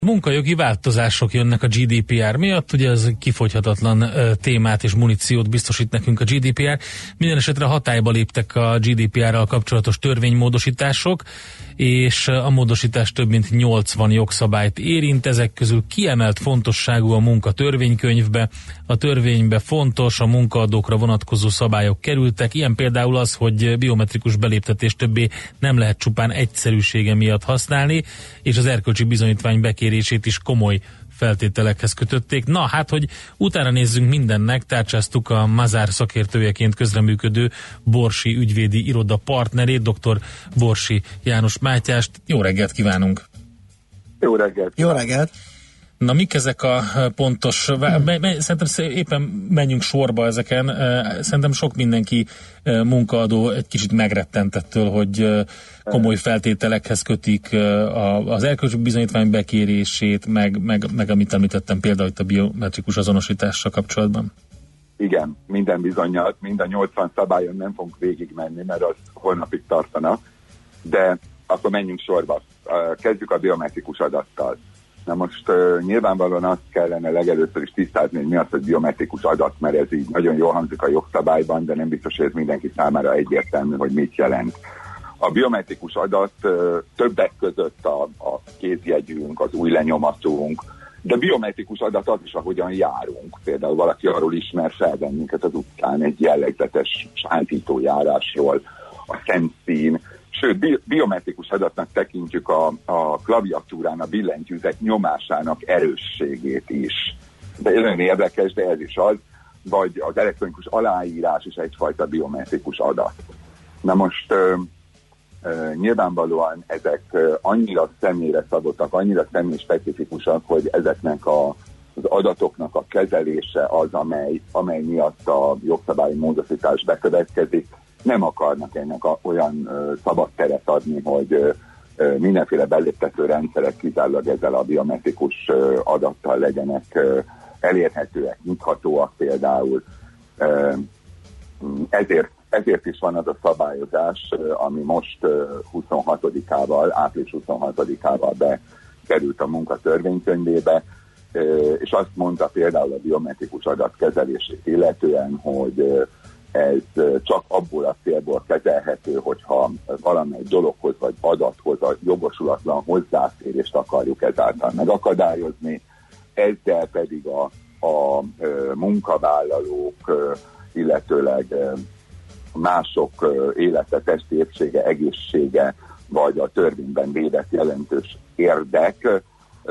Munkajogi változások jönnek a GDPR miatt, ugye ez kifogyhatatlan témát és muníciót biztosít nekünk a GDPR. Minden esetre hatályba léptek a GDPR-ral kapcsolatos törvénymódosítások, és a módosítás több mint 80 jogszabályt érint, ezek közül kiemelt fontosságú a munkatörvénykönyvbe. A törvénybe fontos, a munkaadókra vonatkozó szabályok kerültek, ilyen például az, hogy biometrikus beléptetést többé nem lehet csupán egyszerűsége miatt használni, és az erkölcsi bizonyítvány bekérését is komoly feltételekhez kötötték. Na, hát, hogy utána nézzünk mindennek, tárcsáztuk a Mazár szakértőjeként közreműködő Borsi ügyvédi iroda partnerét, dr. Borsi János Mátyást. Jó reggelt kívánunk! Jó reggelt! Jó reggelt! Na, mik ezek a pontos... Szerintem éppen menjünk sorba ezeken. Szerintem sok mindenki munkaadó egy kicsit megrettent ettől, hogy komoly feltételekhez kötik az erkölcsi bizonyítvány bekérését, meg amit említettem például itt a biometrikus azonosítással kapcsolatban. Igen, minden bizonnyal, mind a 80 szabályon nem fogunk végigmenni, mert az holnapig tartana, de akkor menjünk sorba. Kezdjük a biometrikus adattal. Na most nyilvánvalóan azt kellene legelőször is tisztázni, hogy mi az, hogy biometrikus adat, mert ez így nagyon jól hangzik a jogszabályban, de nem biztos, hogy ez mindenki számára egyértelmű, hogy mit jelent. A biometrikus adat többek között a kézjegyünk, az új lenyomatunk, de biometrikus adat az is, ahogyan járunk. Például valaki arról ismer fel bennünket az utcán egy jellegzetes sántító járásról, a szemszín, sőt, biometrikus adatnak tekintjük a klaviatúrán a billentyűzet nyomásának erősségét is. De ez nagyon érdekes, de ez is az, vagy az elektronikus aláírás is egyfajta biometrikus adat. Na most nyilvánvalóan ezek annyira személyre szabottak, annyira személyspecifikusak, hogy ezeknek az adatoknak a kezelése az, amely miatt a jogszabályi módosítás bekövetkezik. Nem akarnak ennek olyan szabad teret adni, hogy mindenféle beléptető rendszerek kizárólag ezzel a biometrikus adattal legyenek elérhetőek, nyithatóak például. Ezért is van az a szabályozás, ami most 26-ával, április 26-ával bekerült a munkatörvénykönyvébe, és azt mondta például a biometrikus adat kezelését illetően, hogy ez csak abból a célból kezelhető, hogyha valamely dologhoz vagy adathoz a jogosulatlan hozzáférést akarjuk ezáltal megakadályozni, ezzel pedig a munkavállalók, illetőleg mások élete, testi épsége, egészsége, vagy a törvényben védett jelentős érdek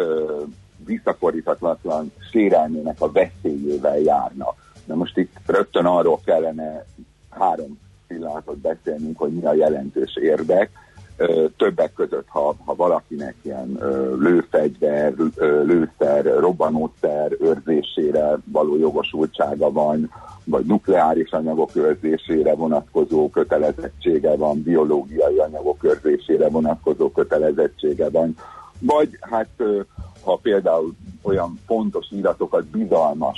visszafordíthatatlan sérelmének a veszélyével járna. Na most itt rögtön arról kellene 3 pillanatot beszélnünk, hogy mi a jelentős érdek. Többek között, ha valakinek ilyen lőfegyver, lőszer, robbanószer őrzésére való jogosultsága van, vagy nukleáris anyagok őrzésére vonatkozó kötelezettsége van, biológiai anyagok őrzésére vonatkozó kötelezettsége van, vagy hát ha például olyan fontos iratokat, bizalmas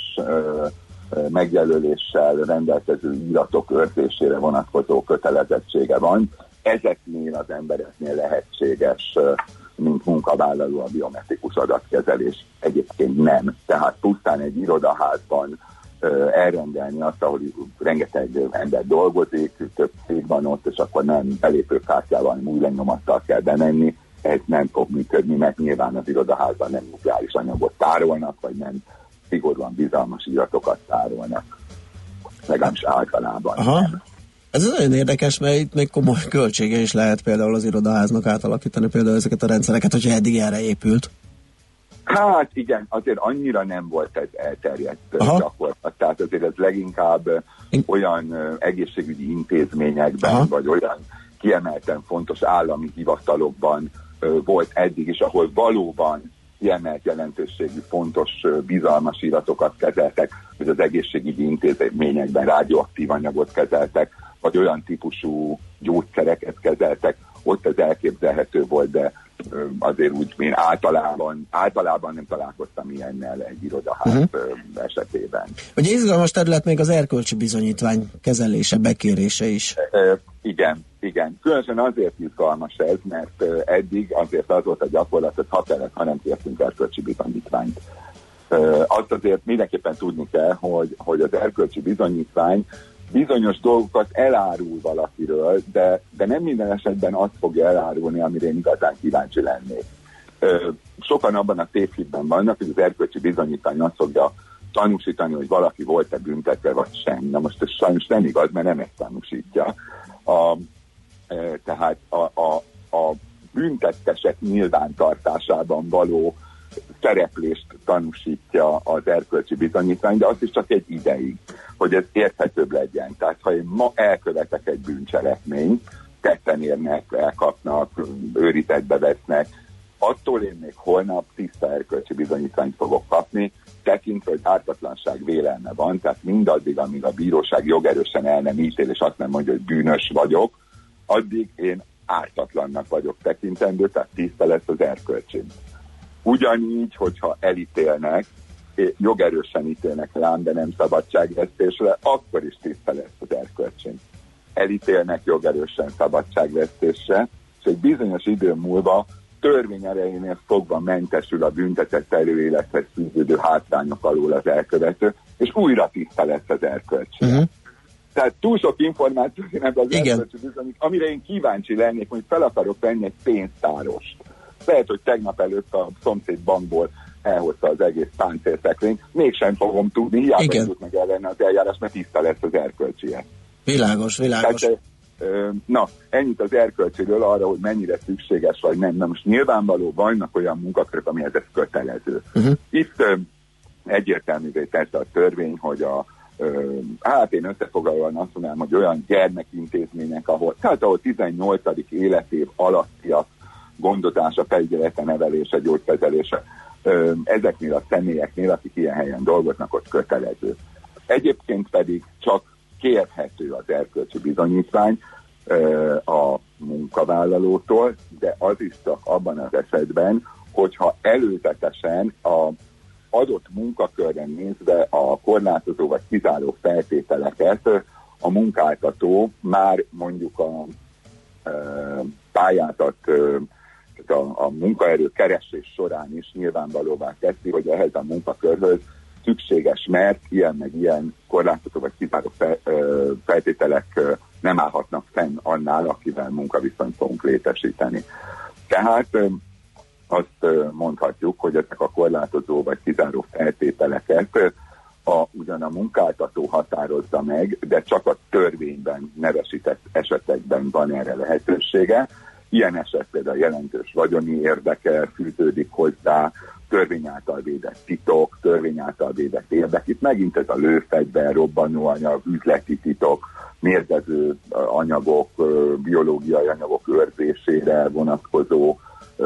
megjelöléssel rendelkező iratok őrzésére vonatkozó kötelezettsége van, ezeknél az embereknél lehetséges, mint munkavállaló a biometrikus adatkezelés. Egyébként nem. Tehát pusztán egy irodaházban elrendelni azt, ahol rengeteg ember dolgozik, több cég van ott, és akkor nem belépőkártyával, hanem új lenyomattal kell bemenni, ez nem fog működni, mert nyilván az irodaházban nem nukleáris anyagot tárolnak, vagy nem szigorúan bizalmas iratokat tárolnak. Legalábbis általában. Nem. Ez nagyon érdekes, mert itt még komoly költsége is lehet például az irodaháznak átalakítani például ezeket a rendszereket, hogyha eddig erre épült. Hát igen, azért annyira nem volt ez elterjedt gyakorlat. Tehát azért ez leginkább olyan egészségügyi intézményekben, vagy olyan kiemelten fontos állami hivatalokban volt eddig is, ahol valóban kiemelt jelentőségű, fontos, bizalmas iratokat kezeltek, vagy az egészségügyi intézményekben rádióaktív anyagot kezeltek, vagy olyan típusú gyógyszereket kezeltek, ott ez elképzelhető volt, de azért úgy, én általában nem találkoztam ilyennel egy irodaház esetében. Ugye izgalmas terület még az erkölcsi bizonyítvány kezelése, bekérése is. Igen. Különösen azért izgalmas ez, mert eddig azért az volt a gyakorlat, hogy ha kellett, ha nem kértünk erkölcsi bizonyítványt. Azt azért mindenképpen tudni kell, hogy az erkölcsi bizonyítvány bizonyos dolgokat elárul valakiről, de nem minden esetben azt fogja elárulni, amire én igazán kíváncsi lennék. Sokan abban a tévhitben vannak, hogy az erkölcsi bizonyítvány azt fogja tanúsítani, hogy valaki volt-e büntetve, vagy sem. Na most ez sajnos nem igaz, mert nem ezt tanúsítja. Tehát a büntettesek nyilvántartásában való szereplést tanúsítja az erkölcsi bizonyítvány, de az is csak egy ideig, hogy ez érthetőbb legyen. Tehát ha én ma elkövetek egy bűncselekményt, tetten érnek, elkapnak, őrizetbe vesznek, attól én még holnap tiszta erkölcsi bizonyítványt fogok kapni, tekintve, hogy ártatlanság vélelme van, tehát mindaddig, amíg a bíróság jogerősen el nem ítél, és azt nem mondja, hogy bűnös vagyok, addig én ártatlannak vagyok tekintendő, tehát tiszta lesz az erkölcsim. Ugyanígy, hogyha elítélnek, jogerősen ítélnek rám, de nem szabadságvesztésre, akkor is tiszta lesz az erkölcsim. Elítélnek jogerősen szabadságvesztésre, és egy bizonyos idő múlva törvény erejénél fogva mentesül a büntetett előélethez fűződő hátrányok alól az elkövető, és újra tiszta lesz az erkölcsim. Uh-huh. Tehát túl sok információ ebben az erkölcsi bizonyít, amire én kíváncsi lennék, hogy fel akarok venni egy pénztárost. Lehet, hogy tegnap előtt a szomszéd bankból elhozta az egész páncélszekrényt, mégsem fogom tudni, hiába jut meg ellene az eljárás, mert tiszta lesz az erkölcsie. Világos. Tehát, na, ennyit az erkölcsiről arra, hogy mennyire szükséges vagy nem. Na most nyilvánvaló vannak olyan munkakörök, amihez ez kötelező. Uh-huh. Itt egyértelművé tette a törvény, hogy hát én összefoglalóan azt mondanám, hogy olyan gyermekintézmények, ahol 18. életév alattiak gondozása, felügyelete, nevelése, gyógykezelése, ezeknél a személyeknél, akik ilyen helyen dolgoznak, ott kötelező. Egyébként pedig csak kérhető az erkölcsi bizonyítvány a munkavállalótól, de az is csak abban az esetben, hogyha előzetesen a adott munkakörre nézve a korlátozó vagy kizáró feltételeket a munkáltató már mondjuk a pályázat, a munkaerő keresés során is nyilvánvalóvá teszi, hogy ehhez a munkakörhöz szükséges, mert ilyen meg ilyen korlátozó vagy kizáró feltételek nem állhatnak fenn annál, akivel munkaviszonyt fogunk létesíteni. Tehát azt mondhatjuk, hogy ezek a korlátozó vagy kizáró feltételeket ugyan a munkáltató határozza meg, de csak a törvényben nevesített esetekben van erre lehetősége. Ilyen eset például jelentős vagyoni érdeke fűződik hozzá, törvény által védett titok, törvény által védett érdek. Itt megint ez a lőfegyver, robbanóanyag, üzleti titok, mérgező anyagok, biológiai anyagok őrzésére vonatkozó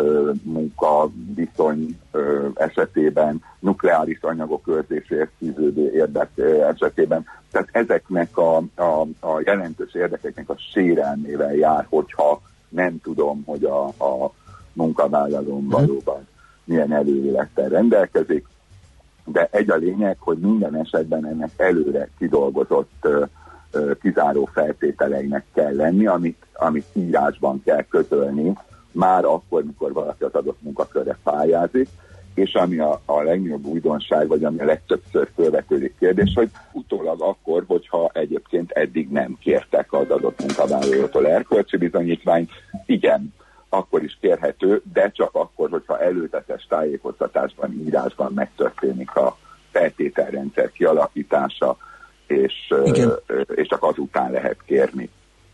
munkaviszony esetében, nukleáris anyagok őrzéséhez fűződő érdek esetében. Tehát ezeknek a jelentős érdekeknek a sérelmével jár, hogyha nem tudom, hogy a munkavállalón valóban milyen előélettel rendelkezik, de egy a lényeg, hogy minden esetben ennek előre kidolgozott kizáró feltételeinek kell lenni, amit írásban kell közölni, már akkor, mikor valaki az adott munkakörre pályázik, és ami a legnagyobb újdonság, vagy ami a legtöbbször felvetődik kérdés, hogy utólag akkor, hogyha egyébként eddig nem kértek az adott munkavállalótól erkölcsi bizonyítványt, igen, akkor is kérhető, de csak akkor, hogyha előzetes tájékoztatásban, írásban megtörténik a feltételrendszer kialakítása, és csak azután lehet kérni.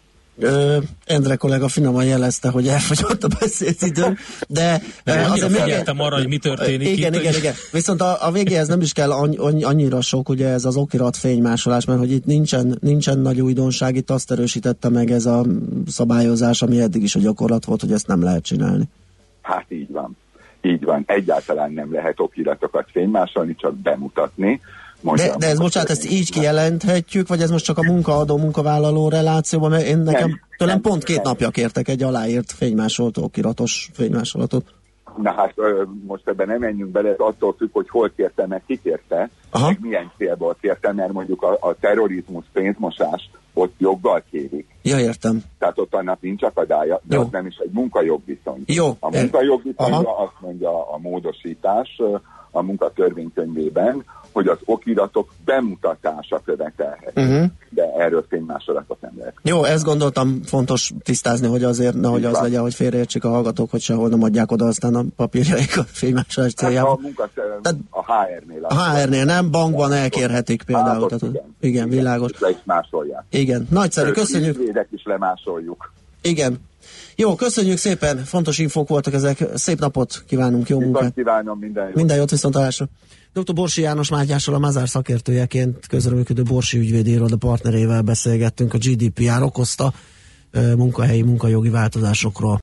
Endre kollega finoman jelezte, hogy elfogyott a beszédidő, de azért figyeltem arra, hogy mi történik. Igen. Viszont a végéhez nem is kell annyira sok, ugye ez az okirat fénymásolás, mert hogy itt nincsen nagy újdonság, itt azt erősítette meg ez a szabályozás, ami eddig is a gyakorlat volt, hogy ezt nem lehet csinálni. Hát így van. Egyáltalán nem lehet okiratokat fénymásolni, csak bemutatni. De ez bocsánat, ezt így kijelenthetjük, vagy ez most csak a munkaadó-munkavállaló relációban, mert tőlem pont 2 napja kértek egy aláírt fénymásolt okiratos fénymásolatot. Na hát most ebben nem menjünk bele, ez attól függ, hogy hol kérte, meg ki kérte, meg milyen célból kérte, mert mondjuk a terrorizmus, pénzmosás ott joggal kérik. Ja, értem. Tehát ott annak nincs akadálya, de Jó. az nem is egy munkajogviszony. Jó. A munkajogviszonyra azt mondja a módosítás a munkatörvénykönyvében, hogy az okiratok bemutatása követelhető. De erről fénymásolatot nem lehet. Jó, ezt gondoltam fontos tisztázni, hogy azért nehogy az legyen, hogy félreértsék a hallgatók, hogy sehol nem adják oda aztán a papírjaikat fénymásolás céljában. A HR-nél. A HR-nél nem, bankban elkérhetik például. Igen, világos. Le is másolják. Igen, nagyszerű, köszönjük. Ügyvédek is lemásoljuk. Igen. Jó, köszönjük szépen, fontos infók voltak ezek. Szép napot kívánunk, jó munkát. Kívánom, minden jót. Minden jót, viszontlátásra. Dr. Borsi János Mátyással, a Mazár szakértőjeként közreműködő Borsi ügyvédi iroda partnerével beszélgettünk a GDPR okozta munkahelyi, munkajogi változásokról.